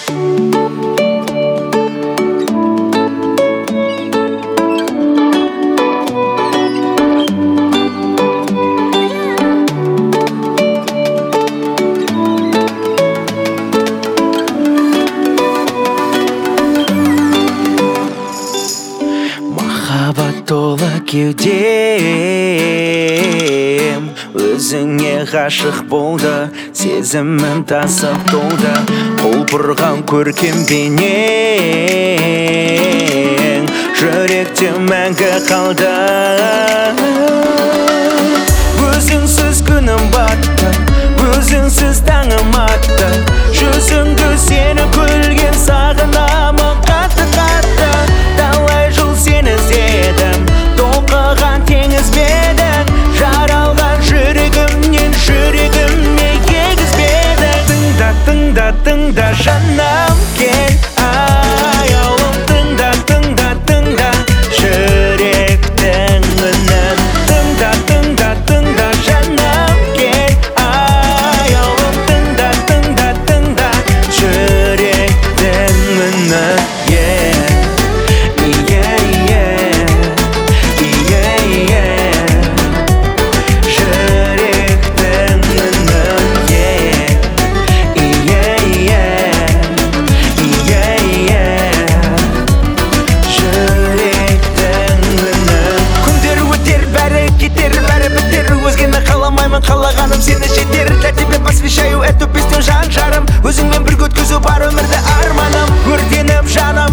Махаббат толы кеудем өзіңе ғашық болды, сезімім тасып толды. Құлпырған көркем бейнең жүректе мәңгі қалды. Өзіңсіз күнім батты, өзіңсіз таңым атты. Жүзіңді сені күлген сағынамын қатты-қатты. Талай жыл сені іздедім, толқыған теңіз бедің. Жаралған жүрегімнен жүрегіме егізбедің. Тыңда, тыңда, тыңда жаным, кел аяулым. Тыңда, тыңда, тыңда жүректің үнін. Тыңда, тыңда, тыңда жаным, кел аяулым. Тыңда, тыңда, тыңда жүректің үнін. Қалағаным сені жетер, для тебя посвящаю эту песню жан-жарым. Өзіңмен бірге өткізу бар өмірді арманым. Өртеніп жаным